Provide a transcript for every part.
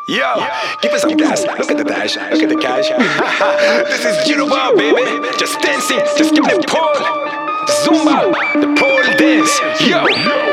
Yo, give us some gas. Look at the dash. Look at the cash. This is Jiruba, baby. Just dancing. Just give me the pole. Zumba. The pole dance. Yo.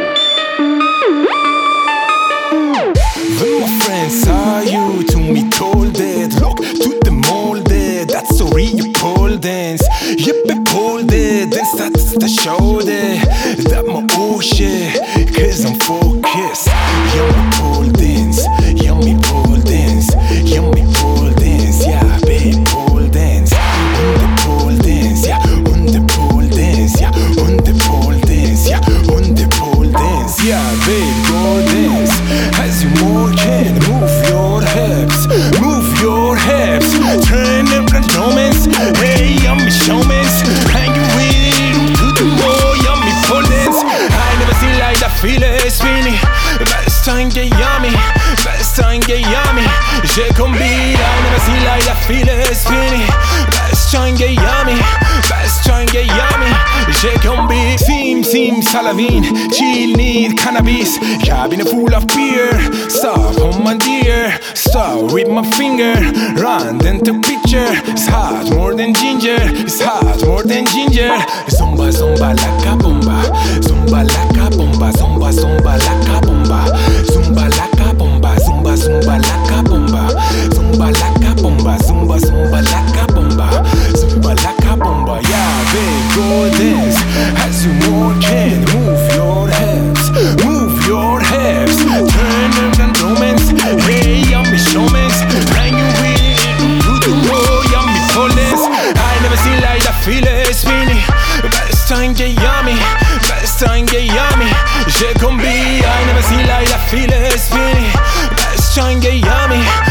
When my friends saw you, to me told it. Look to the molded. That's so real pole dance. Yippee pole dance. That's the show there. That my oh shit. Cause I'm focused. Yummy pole dance. Yummy pole dance. Yummy pole dance. Yeah, babe, pole dance. On the pole dance. Yeah, on the pole dance. Yeah, on the pole dance. Yeah, on the pole dance. Yeah, babe, go dance. As you walking, move your hips. Move your hips. Turn up the romance. Hey, yummy showmans. And you really do the more yummy pole dance. I never seen like that feeling spinning. Best time get yummy. Best time get yummy. J'ai combi. I never seen like that feeling spinning. Best time get yummy. Best time get yummy. J'ai combi. Sim Salavin. Chill need cannabis. Cabin full of beer. Stop on my dear. Stop with my finger. Run then take picture. It's hot more than ginger. It's hot more than ginger. Zumba zumba like a bomba. Zumba like a bomba. Zumba zumba like a bomba. Zumba like a bomba. Zumba zumba like a bomba. Zumba like a bomba. Zumba zumba like a bomba. Zumba like a bomba. Yeah, babe, go dance as you walking. Move your hips, move your hips. Turn up and romance. Hey, yummy showmans. And you will do more yummy pole dance. I never seen like that feeling spinning. Best time get yummy. Best time get yummy. J'ai combi. I never seen like that feeling spinning. Best time get yummy.